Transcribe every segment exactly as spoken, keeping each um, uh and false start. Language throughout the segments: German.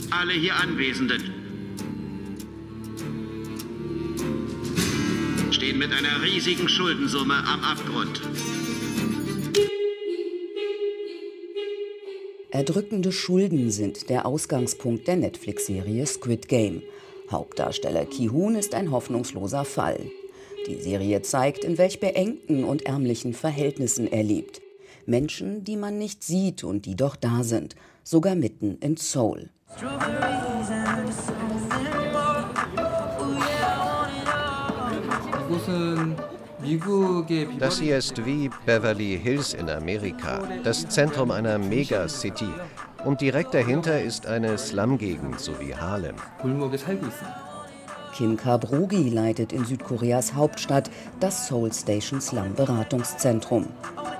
alle hier Anwesenden stehen mit einer riesigen Schuldensumme am Abgrund. Erdrückende Schulden sind der Ausgangspunkt der Netflix-Serie Squid Game. Hauptdarsteller Ki-hoon ist ein hoffnungsloser Fall. Die Serie zeigt, in welch beengten und ärmlichen Verhältnissen er lebt. Menschen, die man nicht sieht und die doch da sind, sogar mitten in Seoul. Das hier ist wie Beverly Hills in Amerika, das Zentrum einer Megacity. Und direkt dahinter ist eine Slum-Gegend, so wie Harlem. Kim Kabrogi leitet in Südkoreas Hauptstadt das Seoul Station Slum Beratungszentrum.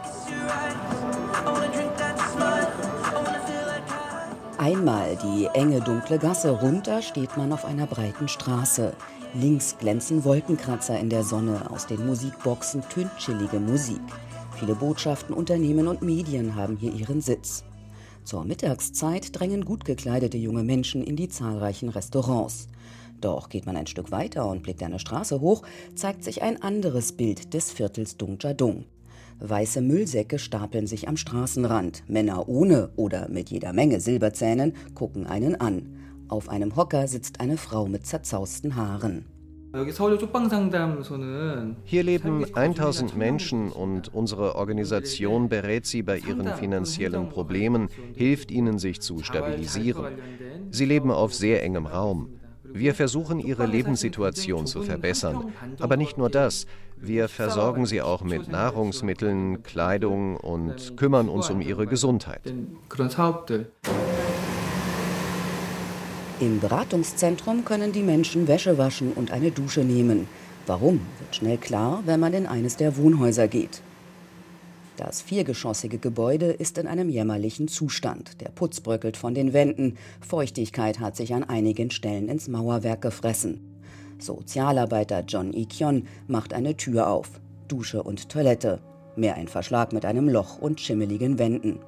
Einmal die enge, dunkle Gasse runter steht man auf einer breiten Straße. Links glänzen Wolkenkratzer in der Sonne, aus den Musikboxen tönt chillige Musik. Viele Botschaften, Unternehmen und Medien haben hier ihren Sitz. Zur Mittagszeit drängen gut gekleidete junge Menschen in die zahlreichen Restaurants. Doch geht man ein Stück weiter und blickt eine Straße hoch, zeigt sich ein anderes Bild des Viertels Dongjadong. Weiße Müllsäcke stapeln sich am Straßenrand. Männer ohne oder mit jeder Menge Silberzähnen gucken einen an. Auf einem Hocker sitzt eine Frau mit zerzausten Haaren. Hier leben tausend Menschen und unsere Organisation berät sie bei ihren finanziellen Problemen, hilft ihnen, sich zu stabilisieren. Sie leben auf sehr engem Raum. Wir versuchen, ihre Lebenssituation zu verbessern. Aber nicht nur das, wir versorgen sie auch mit Nahrungsmitteln, Kleidung und kümmern uns um ihre Gesundheit. Im Beratungszentrum können die Menschen Wäsche waschen und eine Dusche nehmen. Warum, wird schnell klar, wenn man in eines der Wohnhäuser geht. Das viergeschossige Gebäude ist in einem jämmerlichen Zustand. Der Putz bröckelt von den Wänden. Feuchtigkeit hat sich an einigen Stellen ins Mauerwerk gefressen. Sozialarbeiter John Ik-yeon macht eine Tür auf. Dusche und Toilette. Mehr ein Verschlag mit einem Loch und schimmeligen Wänden.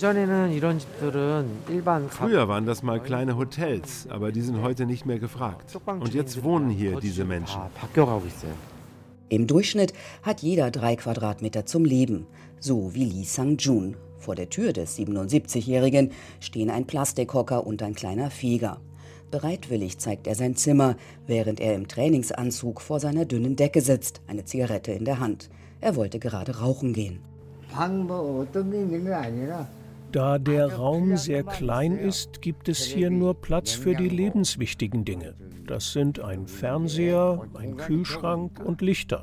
Früher waren das mal kleine Hotels, aber die sind heute nicht mehr gefragt. Und jetzt wohnen hier diese Menschen. Im Durchschnitt hat jeder drei Quadratmeter zum Leben, so wie Lee Sang-jun. Vor der Tür des siebenundsiebzigjährigen stehen ein Plastikhocker und ein kleiner Feger. Bereitwillig zeigt er sein Zimmer, während er im Trainingsanzug vor seiner dünnen Decke sitzt, eine Zigarette in der Hand. Er wollte gerade rauchen gehen. Da der Raum sehr klein ist, gibt es hier nur Platz für die lebenswichtigen Dinge. Das sind ein Fernseher, ein Kühlschrank und Lichter.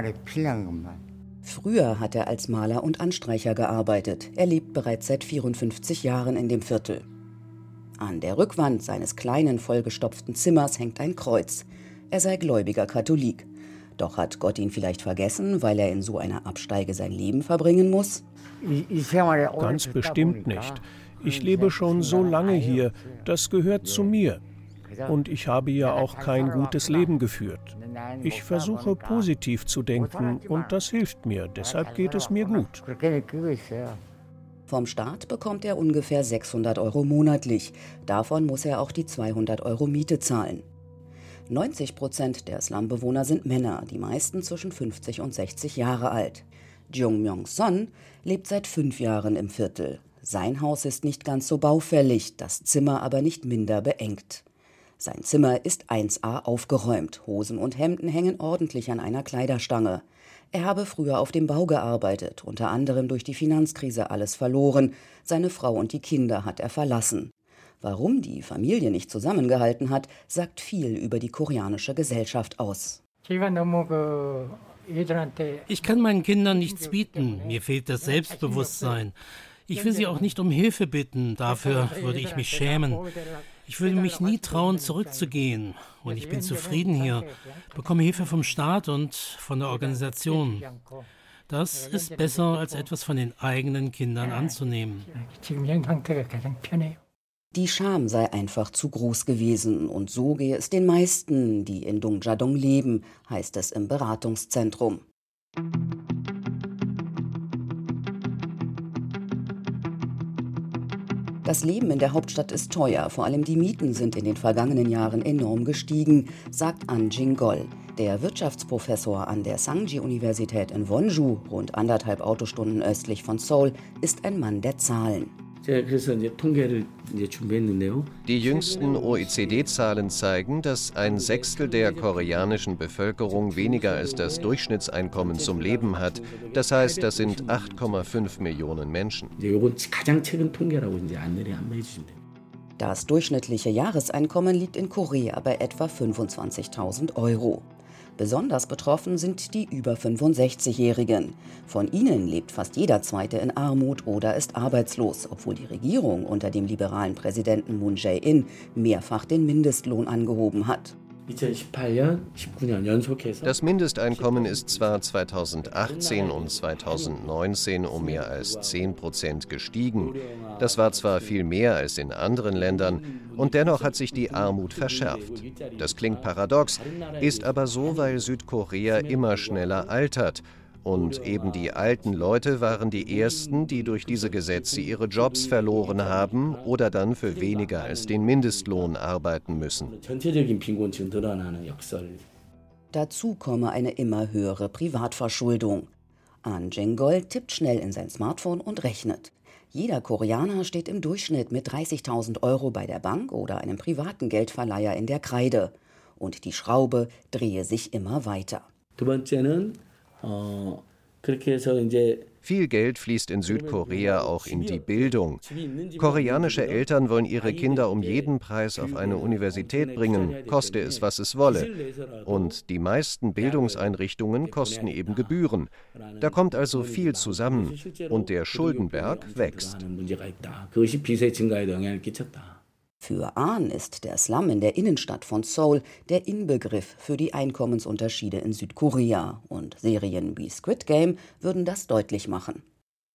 Früher hat er als Maler und Anstreicher gearbeitet. Er lebt bereits seit vierundfünfzig Jahren in dem Viertel. An der Rückwand seines kleinen, vollgestopften Zimmers hängt ein Kreuz. Er sei gläubiger Katholik. Doch hat Gott ihn vielleicht vergessen, weil er in so einer Absteige sein Leben verbringen muss? Ganz bestimmt nicht. Ich lebe schon so lange hier, das gehört zu mir. Und ich habe ja auch kein gutes Leben geführt. Ich versuche positiv zu denken und das hilft mir, deshalb geht es mir gut. Vom Staat bekommt er ungefähr sechshundert Euro monatlich. Davon muss er auch die zweihundert Euro Miete zahlen. neunzig Prozent der Slumbewohner sind Männer, die meisten zwischen fünfzig und sechzig Jahre alt. Jung Myung-son lebt seit fünf Jahren im Viertel. Sein Haus ist nicht ganz so baufällig, das Zimmer aber nicht minder beengt. Sein Zimmer ist eins A aufgeräumt, Hosen und Hemden hängen ordentlich an einer Kleiderstange. Er habe früher auf dem Bau gearbeitet, unter anderem durch die Finanzkrise alles verloren. Seine Frau und die Kinder hat er verlassen. Warum die Familie nicht zusammengehalten hat, sagt viel über die koreanische Gesellschaft aus. Ich kann meinen Kindern nichts bieten, mir fehlt das Selbstbewusstsein. Ich will sie auch nicht um Hilfe bitten, dafür würde ich mich schämen. Ich würde mich nie trauen, zurückzugehen. Und ich bin zufrieden hier, bekomme Hilfe vom Staat und von der Organisation. Das ist besser, als etwas von den eigenen Kindern anzunehmen. Die Scham sei einfach zu groß gewesen und so gehe es den meisten, die in Dongjadong leben, heißt es im Beratungszentrum. Das Leben in der Hauptstadt ist teuer, vor allem die Mieten sind in den vergangenen Jahren enorm gestiegen, sagt An Jing-gol. Der Wirtschaftsprofessor an der Sangji-Universität in Wonju, rund anderthalb Autostunden östlich von Seoul, ist ein Mann der Zahlen. Die jüngsten O E C D-Zahlen zeigen, dass ein Sechstel der koreanischen Bevölkerung weniger als das Durchschnittseinkommen zum Leben hat. Das heißt, das sind acht Komma fünf Millionen Menschen. Das durchschnittliche Jahreseinkommen liegt in Korea bei etwa fünfundzwanzigtausend Euro. Besonders betroffen sind die über fünfundsechzigjährigen. Von ihnen lebt fast jeder Zweite in Armut oder ist arbeitslos, obwohl die Regierung unter dem liberalen Präsidenten Moon Jae-in mehrfach den Mindestlohn angehoben hat. Das Mindesteinkommen ist zwar zweitausendachtzehn und zweitausendneunzehn um mehr als zehn Prozent gestiegen. Das war zwar viel mehr als in anderen Ländern, und dennoch hat sich die Armut verschärft. Das klingt paradox, ist aber so, weil Südkorea immer schneller altert. Und eben die alten Leute waren die ersten, die durch diese Gesetze ihre Jobs verloren haben oder dann für weniger als den Mindestlohn arbeiten müssen. Dazu komme eine immer höhere Privatverschuldung. An Jing-gol tippt schnell in sein Smartphone und rechnet. Jeder Koreaner steht im Durchschnitt mit dreißigtausend Euro bei der Bank oder einem privaten Geldverleiher in der Kreide. Und die Schraube drehe sich immer weiter. Viel Geld fließt in Südkorea auch in die Bildung. Koreanische Eltern wollen ihre Kinder um jeden Preis auf eine Universität bringen, koste es, was es wolle. Und die meisten Bildungseinrichtungen kosten eben Gebühren. Da kommt also viel zusammen und der Schuldenberg wächst. Für An ist der Slum in der Innenstadt von Seoul der Inbegriff für die Einkommensunterschiede in Südkorea. Und Serien wie Squid Game würden das deutlich machen.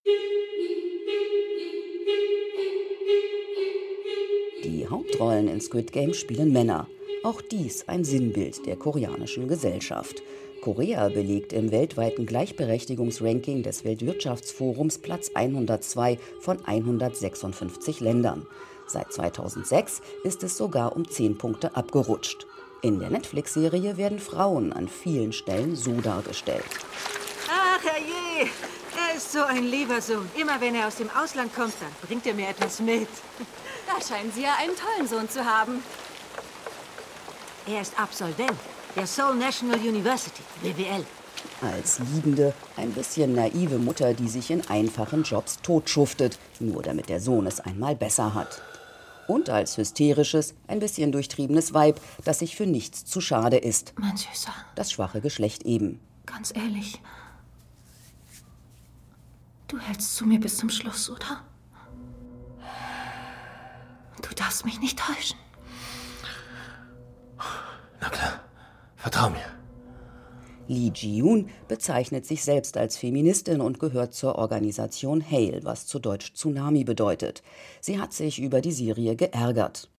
Die Hauptrollen in Squid Game spielen Männer. Auch dies ein Sinnbild der koreanischen Gesellschaft. Korea belegt im weltweiten Gleichberechtigungsranking des Weltwirtschaftsforums Platz hundertzwei von hundertsechsundfünfzig Ländern. Seit zweitausendsechs ist es sogar um zehn Punkte abgerutscht. In der Netflix-Serie werden Frauen an vielen Stellen so dargestellt. Ach, herrje, er ist so ein lieber Sohn. Immer wenn er aus dem Ausland kommt, dann bringt er mir etwas mit. Da scheinen Sie ja einen tollen Sohn zu haben. Er ist Absolvent der Seoul National University, W W L. Als liebende, ein bisschen naive Mutter, die sich in einfachen Jobs totschuftet, nur damit der Sohn es einmal besser hat. Und als hysterisches, ein bisschen durchtriebenes Weib, das sich für nichts zu schade ist. Mein Süßer. Das schwache Geschlecht eben. Ganz ehrlich, du hältst zu mir bis zum Schluss, oder? Du darfst mich nicht täuschen. Na klar, vertrau mir. Lee Ji-yoon bezeichnet sich selbst als Feministin und gehört zur Organisation Hail, was zu Deutsch Tsunami bedeutet. Sie hat sich über die Serie geärgert.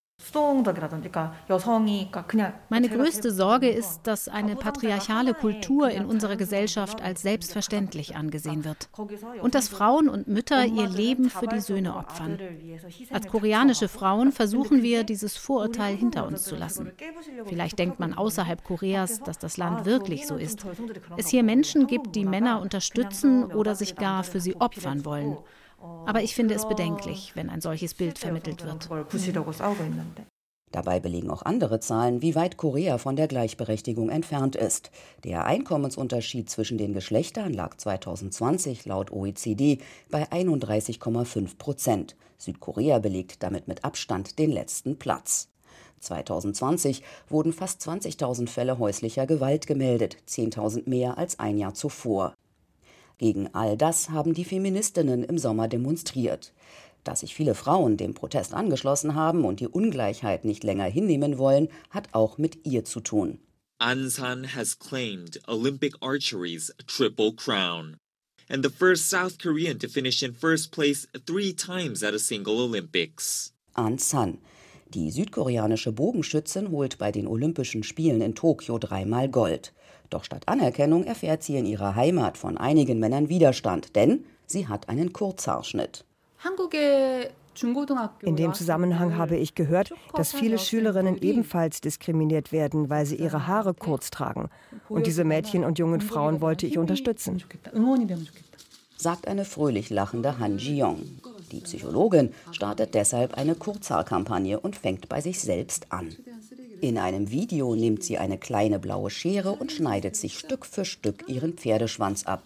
Meine größte Sorge ist, dass eine patriarchale Kultur in unserer Gesellschaft als selbstverständlich angesehen wird und dass Frauen und Mütter ihr Leben für die Söhne opfern. Als koreanische Frauen versuchen wir, dieses Vorurteil hinter uns zu lassen. Vielleicht denkt man außerhalb Koreas, dass das Land wirklich so ist. Es hier Menschen gibt, die Männer unterstützen oder sich gar für sie opfern wollen. Aber ich finde es bedenklich, wenn ein solches Bild vermittelt wird. Dabei belegen auch andere Zahlen, wie weit Korea von der Gleichberechtigung entfernt ist. Der Einkommensunterschied zwischen den Geschlechtern lag zweitausendzwanzig laut O E C D bei einunddreißig Komma fünf Prozent. Südkorea belegt damit mit Abstand den letzten Platz. zweitausendzwanzig wurden fast zwanzigtausend Fälle häuslicher Gewalt gemeldet, zehntausend mehr als ein Jahr zuvor. Gegen all das haben die Feministinnen im Sommer demonstriert. Dass sich viele Frauen dem Protest angeschlossen haben und die Ungleichheit nicht länger hinnehmen wollen, hat auch mit ihr zu tun. An San has claimed Olympic archery's triple crown and the first South Korean to finish in first place three times at a single Olympics. An San. Die südkoreanische Bogenschützin holt bei den Olympischen Spielen in Tokio dreimal Gold. Doch statt Anerkennung erfährt sie in ihrer Heimat von einigen Männern Widerstand, denn sie hat einen Kurzhaarschnitt. In dem Zusammenhang habe ich gehört, dass viele Schülerinnen ebenfalls diskriminiert werden, weil sie ihre Haare kurz tragen. Und diese Mädchen und jungen Frauen wollte ich unterstützen. Sagt eine fröhlich lachende Han Ji-yong. Die Psychologin startet deshalb eine Kurzhaarkampagne und fängt bei sich selbst an. In einem Video nimmt sie eine kleine blaue Schere und schneidet sich Stück für Stück ihren Pferdeschwanz ab.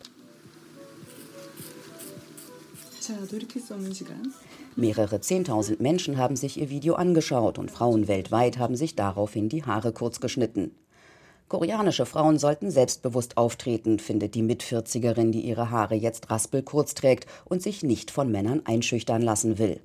Mehrere Zehntausend Menschen haben sich ihr Video angeschaut und Frauen weltweit haben sich daraufhin die Haare kurz geschnitten. Koreanische Frauen sollten selbstbewusst auftreten, findet die Mitvierzigerin, die ihre Haare jetzt raspelkurz trägt und sich nicht von Männern einschüchtern lassen will.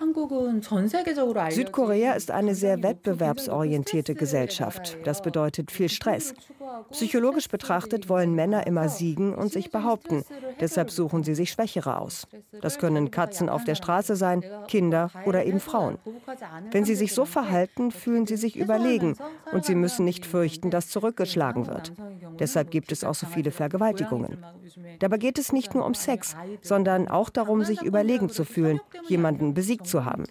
Südkorea ist eine sehr wettbewerbsorientierte Gesellschaft. Das bedeutet viel Stress. Psychologisch betrachtet wollen Männer immer siegen und sich behaupten. Deshalb suchen sie sich Schwächere aus. Das können Katzen auf der Straße sein, Kinder oder eben Frauen. Wenn sie sich so verhalten, fühlen sie sich überlegen und sie müssen nicht fürchten, dass zurückgeschlagen wird. Deshalb gibt es auch so viele Vergewaltigungen. Dabei geht es nicht nur um Sex, sondern auch darum, sich überlegen zu fühlen, jemanden besiegt zu haben.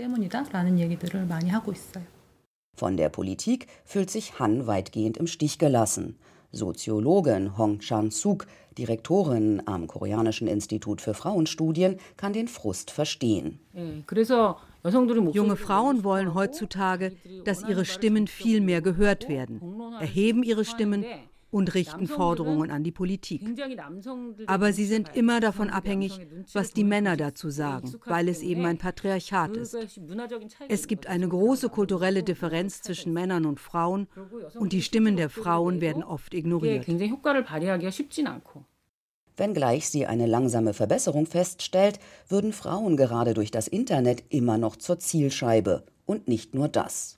Von der Politik fühlt sich Han weitgehend im Stich gelassen. Soziologin Hong Chan-suk, Direktorin am Koreanischen Institut für Frauenstudien, kann den Frust verstehen. Junge Frauen wollen heutzutage, dass ihre Stimmen viel mehr gehört werden, erheben ihre Stimmen und richten Forderungen an die Politik. Aber sie sind immer davon abhängig, was die Männer dazu sagen, weil es eben ein Patriarchat ist. Es gibt eine große kulturelle Differenz zwischen Männern und Frauen und die Stimmen der Frauen werden oft ignoriert. Wenngleich sie eine langsame Verbesserung feststellt, würden Frauen gerade durch das Internet immer noch zur Zielscheibe. Und nicht nur das.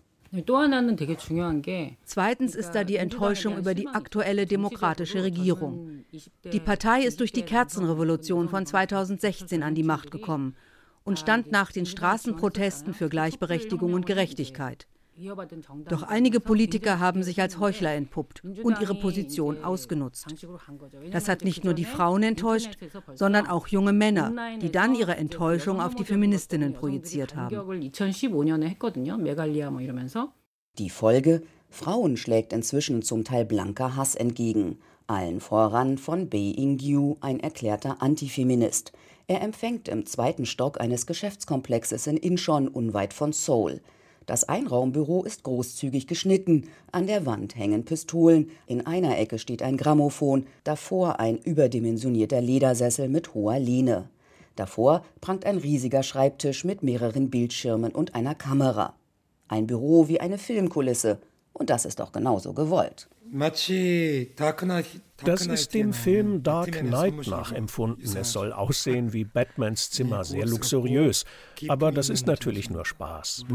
Zweitens ist da die Enttäuschung über die aktuelle demokratische Regierung. Die Partei ist durch die Kerzenrevolution von zweitausendsechzehn an die Macht gekommen und stand nach den Straßenprotesten für Gleichberechtigung und Gerechtigkeit. Doch einige Politiker haben sich als Heuchler entpuppt und ihre Position ausgenutzt. Das hat nicht nur die Frauen enttäuscht, sondern auch junge Männer, die dann ihre Enttäuschung auf die Feministinnen projiziert haben. Die Folge: Frauen schlägt inzwischen zum Teil blanker Hass entgegen. Allen voran von Bae In-gyu, ein erklärter Antifeminist. Er empfängt im zweiten Stock eines Geschäftskomplexes in Incheon unweit von Seoul. Das Einraumbüro ist großzügig geschnitten. An der Wand hängen Pistolen. In einer Ecke steht ein Grammophon. Davor ein überdimensionierter Ledersessel mit hoher Lehne. Davor prangt ein riesiger Schreibtisch mit mehreren Bildschirmen und einer Kamera. Ein Büro wie eine Filmkulisse. Und das ist doch genauso gewollt. Das ist dem Film Dark Knight nachempfunden. Es soll aussehen wie Batmans Zimmer, sehr luxuriös. Aber das ist natürlich nur Spaß.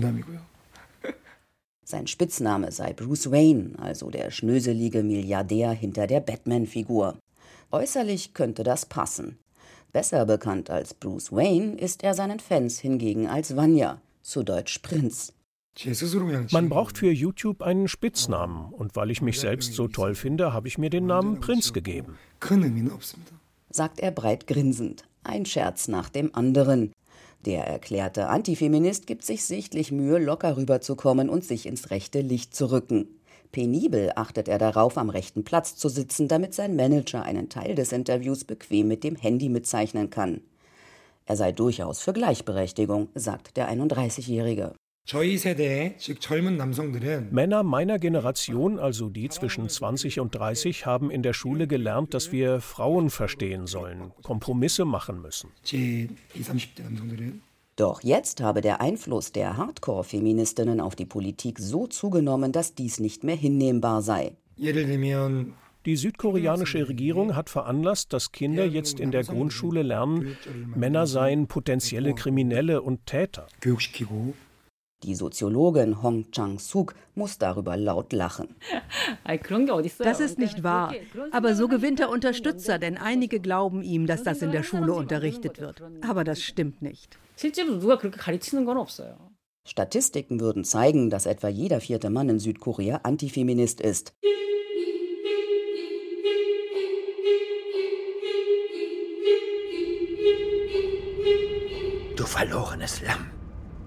Sein Spitzname sei Bruce Wayne, also der schnöselige Milliardär hinter der Batman-Figur. Äußerlich könnte das passen. Besser bekannt als Bruce Wayne ist er seinen Fans hingegen als Vanya, zu Deutsch Prinz. Man braucht für YouTube einen Spitznamen. Und weil ich mich selbst so toll finde, habe ich mir den Namen Prinz gegeben. Sagt er breit grinsend. Ein Scherz nach dem anderen. Der erklärte Antifeminist gibt sich sichtlich Mühe, locker rüberzukommen und sich ins rechte Licht zu rücken. Penibel achtet er darauf, am rechten Platz zu sitzen, damit sein Manager einen Teil des Interviews bequem mit dem Handy mitzeichnen kann. Er sei durchaus für Gleichberechtigung, sagt der einunddreißigjährige. Männer meiner Generation, also die zwischen zwanzig und dreißig, haben in der Schule gelernt, dass wir Frauen verstehen sollen, Kompromisse machen müssen. Doch jetzt habe der Einfluss der Hardcore-Feministinnen auf die Politik so zugenommen, dass dies nicht mehr hinnehmbar sei. Die südkoreanische Regierung hat veranlasst, dass Kinder jetzt in der Grundschule lernen, Männer seien potenzielle Kriminelle und Täter. Die Soziologin Hong Chang-suk muss darüber laut lachen. Das ist nicht wahr. Aber so gewinnt er Unterstützer, denn einige glauben ihm, dass das in der Schule unterrichtet wird. Aber das stimmt nicht. Statistiken würden zeigen, dass etwa jeder vierte Mann in Südkorea Antifeminist ist. Du verlorenes Lamm.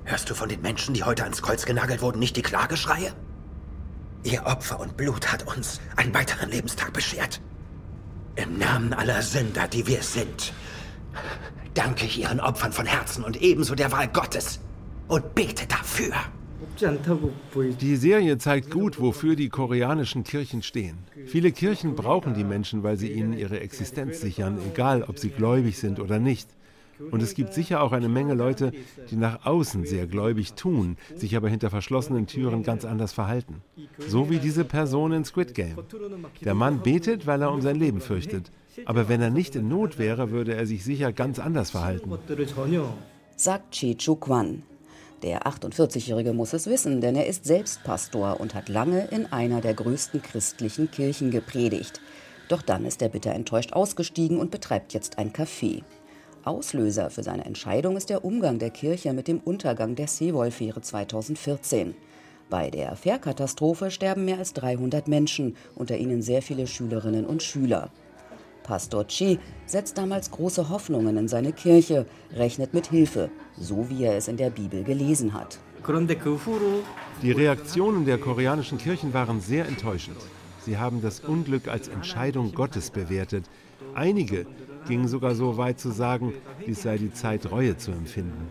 Hörst du von den Menschen, die heute ans Kreuz genagelt wurden, nicht die Klageschreie? Ihr Opfer und Blut hat uns einen weiteren Lebenstag beschert. Im Namen aller Sünder, die wir sind, danke ich ihren Opfern von Herzen und ebenso der Wahl Gottes und bete dafür. Die Serie zeigt gut, wofür die koreanischen Kirchen stehen. Viele Kirchen brauchen die Menschen, weil sie ihnen ihre Existenz sichern, egal ob sie gläubig sind oder nicht. Und es gibt sicher auch eine Menge Leute, die nach außen sehr gläubig tun, sich aber hinter verschlossenen Türen ganz anders verhalten. So wie diese Person in Squid Game. Der Mann betet, weil er um sein Leben fürchtet. Aber wenn er nicht in Not wäre, würde er sich sicher ganz anders verhalten. Sagt Che Chuk-Wan. Der achtundvierzigjährige muss es wissen, denn er ist selbst Pastor und hat lange in einer der größten christlichen Kirchen gepredigt. Doch dann ist er bitter enttäuscht ausgestiegen und betreibt jetzt ein Café. Auslöser für seine Entscheidung ist der Umgang der Kirche mit dem Untergang der Seewolfähre zweitausendvierzehn. Bei der Fährkatastrophe sterben mehr als dreihundert Menschen, unter ihnen sehr viele Schülerinnen und Schüler. Pastor Chi setzt damals große Hoffnungen in seine Kirche, rechnet mit Hilfe, so wie er es in der Bibel gelesen hat. Die Reaktionen der koreanischen Kirchen waren sehr enttäuschend. Sie haben das Unglück als Entscheidung Gottes bewertet. Einige gingen sogar so weit zu sagen, dies sei die Zeit, Reue zu empfinden.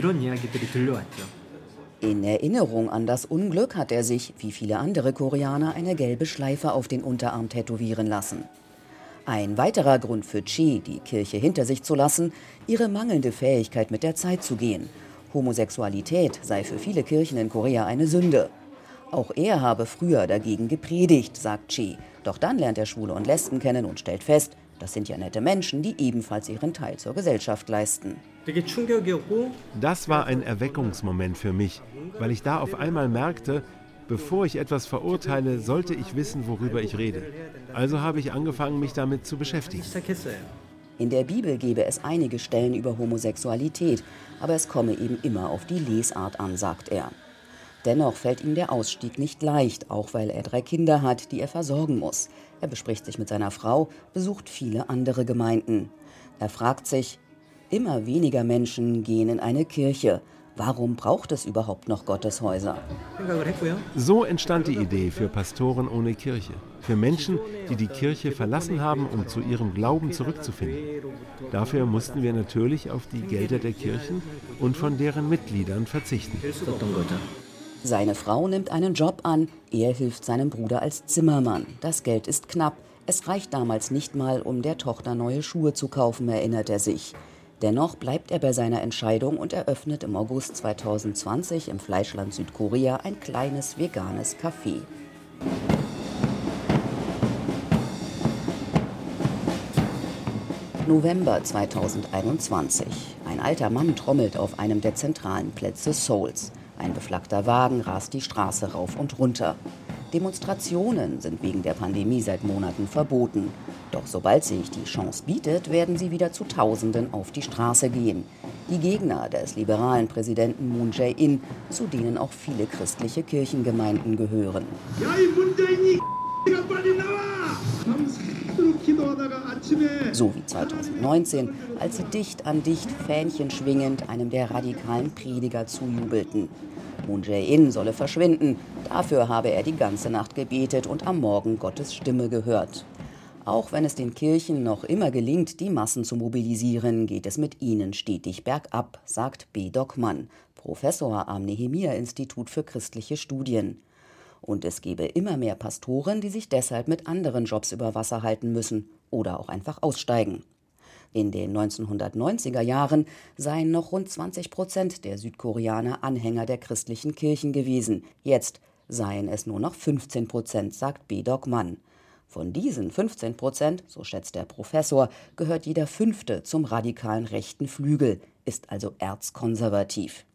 In Erinnerung an das Unglück hat er sich, wie viele andere Koreaner, eine gelbe Schleife auf den Unterarm tätowieren lassen. Ein weiterer Grund für Chi, die Kirche hinter sich zu lassen, ihre mangelnde Fähigkeit, mit der Zeit zu gehen. Homosexualität sei für viele Kirchen in Korea eine Sünde. Auch er habe früher dagegen gepredigt, sagt Chi. Doch dann lernt er Schwule und Lesben kennen und stellt fest, das sind ja nette Menschen, die ebenfalls ihren Teil zur Gesellschaft leisten. Das war ein Erweckungsmoment für mich, weil ich da auf einmal merkte, bevor ich etwas verurteile, sollte ich wissen, worüber ich rede. Also habe ich angefangen, mich damit zu beschäftigen. In der Bibel gebe es einige Stellen über Homosexualität, aber es komme eben immer auf die Lesart an, sagt er. Dennoch fällt ihm der Ausstieg nicht leicht, auch weil er drei Kinder hat, die er versorgen muss. Er bespricht sich mit seiner Frau, besucht viele andere Gemeinden. Er fragt sich, immer weniger Menschen gehen in eine Kirche. Warum braucht es überhaupt noch Gotteshäuser? So entstand die Idee für Pastoren ohne Kirche. Für Menschen, die die Kirche verlassen haben, um zu ihrem Glauben zurückzufinden. Dafür mussten wir natürlich auf die Gelder der Kirchen und von deren Mitgliedern verzichten. Seine Frau nimmt einen Job an, er hilft seinem Bruder als Zimmermann. Das Geld ist knapp. Es reicht damals nicht mal, um der Tochter neue Schuhe zu kaufen, erinnert er sich. Dennoch bleibt er bei seiner Entscheidung und eröffnet im August zweitausendzwanzig im Fleischland Südkorea ein kleines veganes Café. November zweitausendeinundzwanzig. Ein alter Mann trommelt auf einem der zentralen Plätze Seouls. Ein beflaggter Wagen rast die Straße rauf und runter. Demonstrationen sind wegen der Pandemie seit Monaten verboten. Doch sobald sich die Chance bietet, werden sie wieder zu Tausenden auf die Straße gehen. Die Gegner des liberalen Präsidenten Moon Jae-in, zu denen auch viele christliche Kirchengemeinden gehören. So wie zweitausendneunzehn, als sie dicht an dicht Fähnchen schwingend einem der radikalen Prediger zujubelten. Moon Jae-in solle verschwinden, dafür habe er die ganze Nacht gebetet und am Morgen Gottes Stimme gehört. Auch wenn es den Kirchen noch immer gelingt, die Massen zu mobilisieren, geht es mit ihnen stetig bergab, sagt Bae-Dok Mann, Professor am Nehemia-Institut für christliche Studien. Und es gebe immer mehr Pastoren, die sich deshalb mit anderen Jobs über Wasser halten müssen oder auch einfach aussteigen. In den neunzehnhundertneunziger Jahren seien noch rund zwanzig Prozent der Südkoreaner Anhänger der christlichen Kirchen gewesen. Jetzt seien es nur noch fünfzehn Prozent, sagt Bae-Dok Mann. Von diesen fünfzehn Prozent, so schätzt der Professor, gehört jeder Fünfte zum radikalen rechten Flügel, ist also erzkonservativ.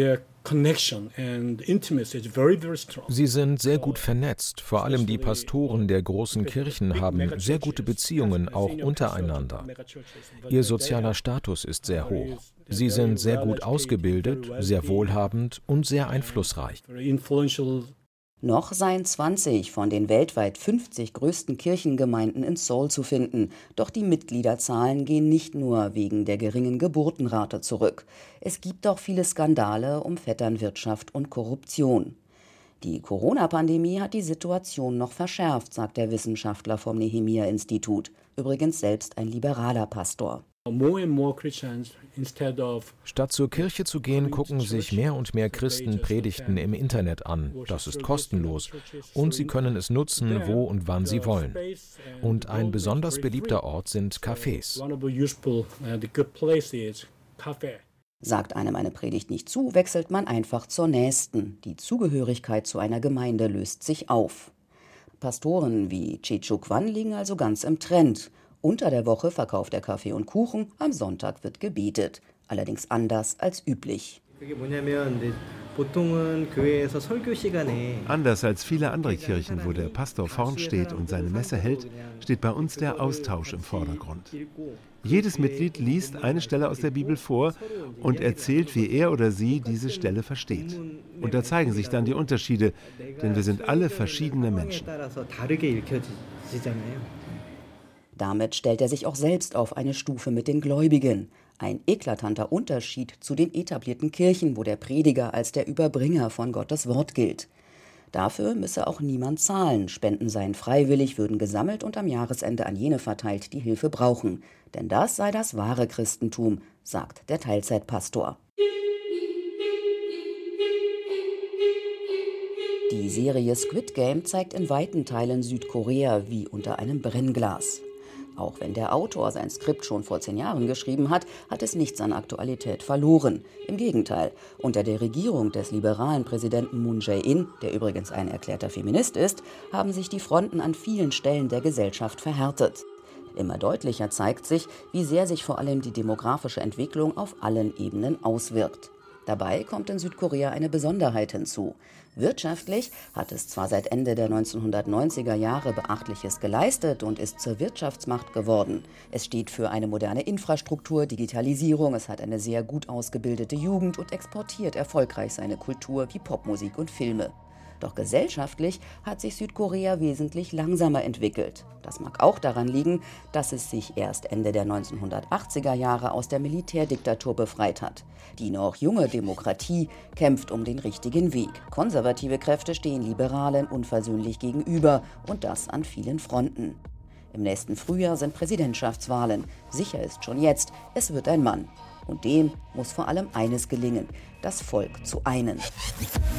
Sie sind sehr gut vernetzt. Vor allem die Pastoren der großen Kirchen haben sehr gute Beziehungen, auch untereinander. Ihr sozialer Status ist sehr hoch. Sie sind sehr gut ausgebildet, sehr wohlhabend und sehr einflussreich. Noch seien zwanzig von den weltweit fünfzig größten Kirchengemeinden in Seoul zu finden. Doch die Mitgliederzahlen gehen nicht nur wegen der geringen Geburtenrate zurück. Es gibt auch viele Skandale um Vetternwirtschaft und Korruption. Die Corona-Pandemie hat die Situation noch verschärft, sagt der Wissenschaftler vom Nehemia-Institut. Übrigens selbst ein liberaler Pastor. Statt zur Kirche zu gehen, gucken sich mehr und mehr Christen Predigten im Internet an. Das ist kostenlos und sie können es nutzen, wo und wann sie wollen. Und ein besonders beliebter Ort sind Cafés. Sagt einem eine Predigt nicht zu, wechselt man einfach zur nächsten. Die Zugehörigkeit zu einer Gemeinde löst sich auf. Pastoren wie Chichu Kwan liegen also ganz im Trend. Unter der Woche verkauft er Kaffee und Kuchen, am Sonntag wird gebetet. Allerdings anders als üblich. Anders als viele andere Kirchen, wo der Pastor vorn steht und seine Messe hält, steht bei uns der Austausch im Vordergrund. Jedes Mitglied liest eine Stelle aus der Bibel vor und erzählt, wie er oder sie diese Stelle versteht. Und da zeigen sich dann die Unterschiede, denn wir sind alle verschiedene Menschen. Damit stellt er sich auch selbst auf eine Stufe mit den Gläubigen. Ein eklatanter Unterschied zu den etablierten Kirchen, wo der Prediger als der Überbringer von Gottes Wort gilt. Dafür müsse auch niemand zahlen. Spenden seien freiwillig, würden gesammelt und am Jahresende an jene verteilt, die Hilfe brauchen. Denn das sei das wahre Christentum, sagt der Teilzeitpastor. Die Serie Squid Game zeigt in weiten Teilen Südkorea wie unter einem Brennglas. Auch wenn der Autor sein Skript schon vor zehn Jahren geschrieben hat, hat es nichts an Aktualität verloren. Im Gegenteil, unter der Regierung des liberalen Präsidenten Moon Jae-in, der übrigens ein erklärter Feminist ist, haben sich die Fronten an vielen Stellen der Gesellschaft verhärtet. Immer deutlicher zeigt sich, wie sehr sich vor allem die demografische Entwicklung auf allen Ebenen auswirkt. Dabei kommt in Südkorea eine Besonderheit hinzu. Wirtschaftlich hat es zwar seit Ende der neunzehnhundertneunziger Jahre Beachtliches geleistet und ist zur Wirtschaftsmacht geworden. Es steht für eine moderne Infrastruktur, Digitalisierung, es hat eine sehr gut ausgebildete Jugend und exportiert erfolgreich seine Kultur wie Popmusik und Filme. Doch gesellschaftlich hat sich Südkorea wesentlich langsamer entwickelt. Das mag auch daran liegen, dass es sich erst Ende der neunzehnhundertachtziger Jahre aus der Militärdiktatur befreit hat. Die noch junge Demokratie kämpft um den richtigen Weg. Konservative Kräfte stehen Liberalen unversöhnlich gegenüber und das an vielen Fronten. Im nächsten Frühjahr sind Präsidentschaftswahlen. Sicher ist schon jetzt, es wird ein Mann. Und dem muss vor allem eines gelingen, das Volk zu einen.